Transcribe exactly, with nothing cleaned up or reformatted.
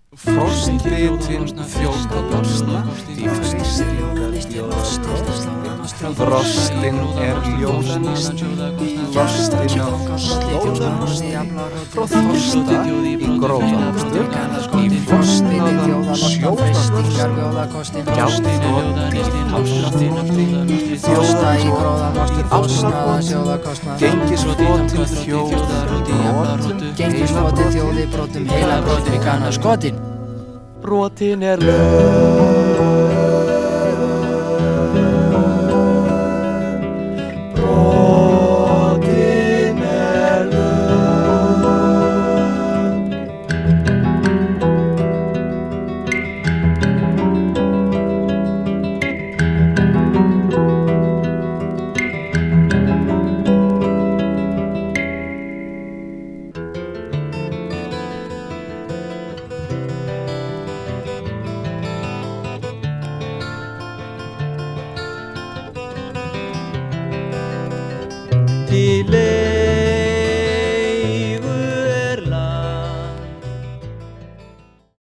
Frostbitin þjóta losna, því freistingar bjóða frostin er ljósnýst, lostin á slóðan frá þorsta í gróðakstur, í flostnaðan sjóðakstur, gjaldþótt í hálsnótti, þjósta í gróðakstur, aflakostur, gengisflotin þjóðar brotum, gengisflotin þjóði brotum, heila brotum í kanna skotin. Brotin er lög, brotin er lög. Til